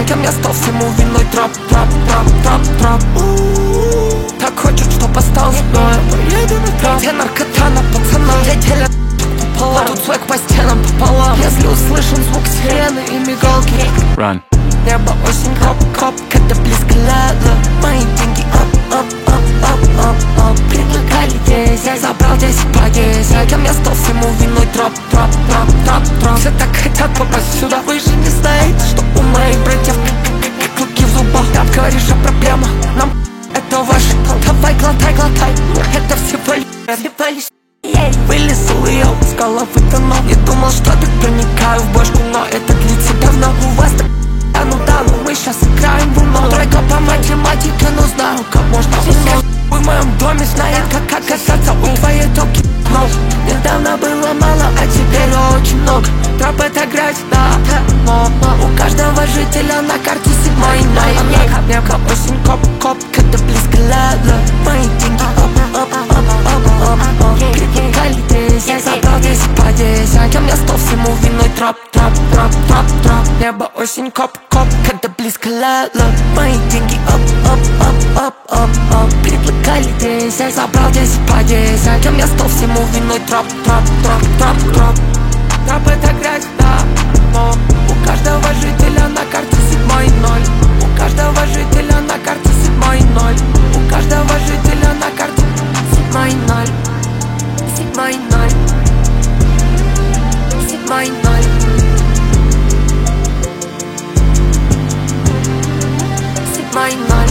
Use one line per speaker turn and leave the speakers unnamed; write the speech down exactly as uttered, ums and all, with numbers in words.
Кем я стал, всему виной троп, троп, троп, троп, троп. Так хочет, чтоб остался, но я поеду на троп. Где наркота на пацана, где телят пополам. Тут свек по стенам пополам. Если услышан звук сирены и мигалки,
Run.
Небо, осень, хоп, хоп, когда близко лето. Мои деньги оп, оп, оп, оп, оп, оп. Предлагали десять, забрал десять по десять. Кем я стал, всему виной троп, троп, троп, троп, троп. Все так хотят попасть сюда, вы же не знаете, что у моих братьев клыки в зубах. Там говоришь о проблемах, нам это ваше. Давай, глотай, глотай, это всего лишь, всего лишь. Вылез уел, с головы до ног. Не думал, что так проникаю в башку, но это длится давно. У вас так да ну да, ну мы сейчас играем в уно. Тройка по математике, но знаю, как можно уснуть. В моем доме знает, как оказаться у твоей токи. Но недавно было мало, а теперь очень много. Троп это грязь, да, но, но у каждого жителя на карте седьмой ноября. Мелко, осень, коп, коп, когда близко лето. Мои деньги оп, оп, оп, оп, оп, оп. Предлагали десять, забрал десять по десять. Кем я стал, всему виной троп, троп, троп, троп, троп. Небо, осень, коп, коп, когда близко лето. Мои деньги оп, оп, оп, оп, оп, оп. Предлагали десять, забрал десять по десять. Кем я стал, всему виной троп, троп, троп, троп, троп. Троп это грязь, да, но у каждого жителя на карте седьмой ноль. У каждого жителя на карте седьмой ноль. У каждого жителя на карте седьмой ноль. Седьмой ноль. Седьмой ноль. Седьмой ноль.